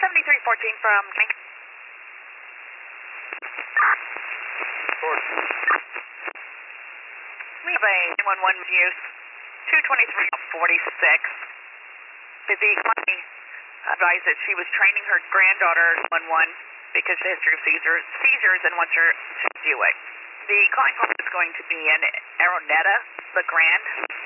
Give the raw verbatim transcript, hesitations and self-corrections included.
seventy-three fourteen from Tank. We have a nine one one use, two twenty-three forty-six. The client advised that she was training her granddaughter one one because of the history of seizures, seizures and wants her to do it. The client call is going to be in Araneta, La Grande.